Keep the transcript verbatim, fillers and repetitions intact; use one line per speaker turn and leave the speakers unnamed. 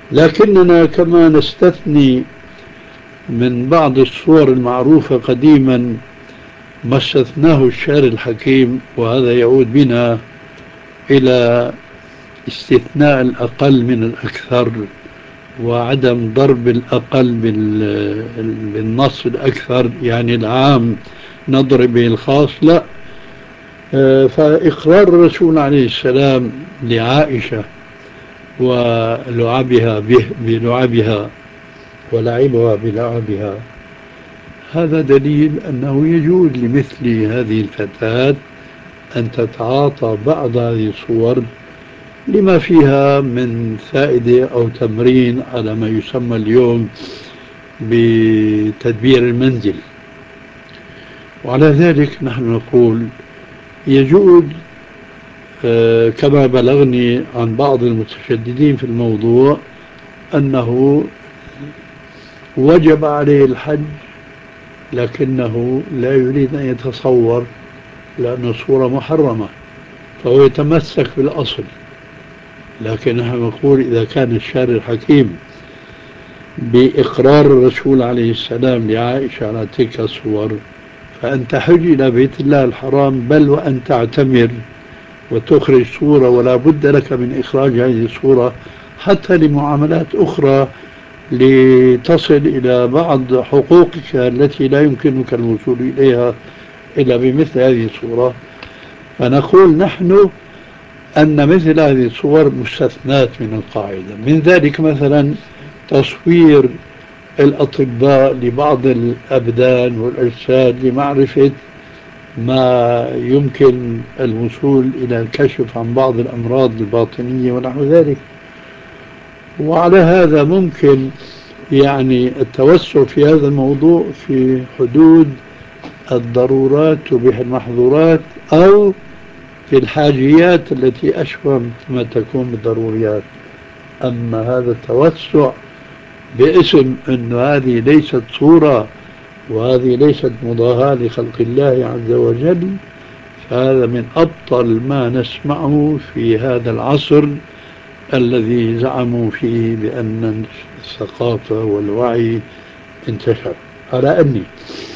لكننا كما نستثني من بعض الصور المعروفة قديما ما استثناه الشعر الحكيم، وهذا يعود بنا إلى استثناء الأقل من الأكثر، وعدم ضرب الأقل بالنص الأكثر، يعني العام نضرب به الخاص، لا. آه، فإقرار الرسول عليه السلام لعائشة ولعبها به بلعبها ولعبها بلعبها، هذا دليل أنه يجوز لمثل هذه الفتاة أن تتعاطى بعض هذه الصور لما فيها من فائدة أو تمرين على ما يسمى اليوم بتدبير المنزل. وعلى ذلك نحن نقول يجوز، آه، كما بلغني عن بعض المتشددين في الموضوع أنه وجب عليه الحج لكنه لا يريد أن يتصور لأنه صورة محرمة، فهو يتمسك بالأصل. لكن نحن نقول إذا كان الشارع الحكيم بإقرار الرسول عليه السلام لعائشة على تلك الصور، فأنت حج إلى بيت الله الحرام، بل وأن تعتمر وتخرج صورة، ولا بد لك من إخراج هذه الصورة حتى لمعاملات أخرى لتصل إلى بعض حقوقك التي لا يمكنك الوصول إليها إلا بمثل هذه الصورة. فنقول نحن أن مثل هذه الصور مستثنات من القاعدة. من ذلك مثلا تصوير الأطباء لبعض الأبدان والأجساد لمعرفة ما يمكن الوصول إلى الكشف عن بعض الأمراض الباطنية ونحو ذلك. وعلى هذا ممكن يعني التوسع في هذا الموضوع في حدود الضرورات تبيح المحظورات، أو في الحاجيات التي أشبه ما تكون بالضروريات. أما هذا التوسع باسم أن هذه ليست صورة وهذه ليست مضاهاة لخلق الله عز وجل، فهذا من أبطل ما نسمعه في هذا العصر الذي زعموا فيه بأن الثقافة والوعي انتشر. على أني